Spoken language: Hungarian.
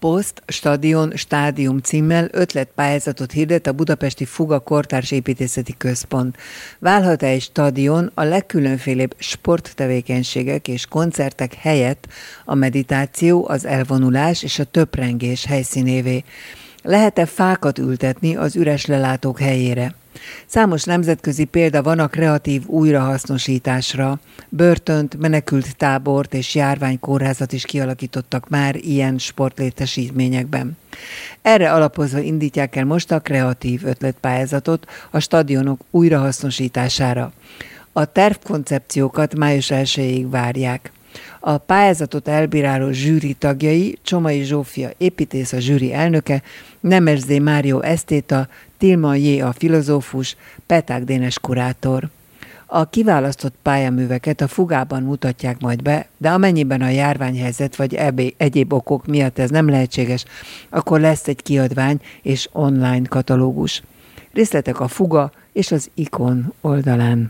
Poszt Stadion Stádium címmel ötletpályázatot hirdet a Budapesti Fuga Kortárs Építészeti Központ. Válhat-e egy stadion a legkülönfélébb sporttevékenységek és koncertek helyett a meditáció, az elvonulás és a töprengés helyszínévé? Lehet-e fákat ültetni az üres lelátók helyére? Számos nemzetközi példa van a kreatív újrahasznosításra. Börtönt, menekült tábort és járványkórházat is kialakítottak már ilyen sportlétesítményekben. Erre alapozva indítják el most a kreatív ötletpályázatot a stadionok újrahasznosítására. A tervkoncepciókat május 1-ig várják. A pályázatot elbíráló zsűri tagjai Csomai Zsófia építész a zsűri elnöke, Nemesszé Mário esztéta, Tilman J. a filozófus, Peták Dénes kurátor. A kiválasztott pályaműveket a Fugában mutatják majd be, de amennyiben a járványhelyzet vagy egyéb okok miatt ez nem lehetséges, akkor lesz egy kiadvány és online katalógus. Részletek a Fuga és az Ikon oldalán.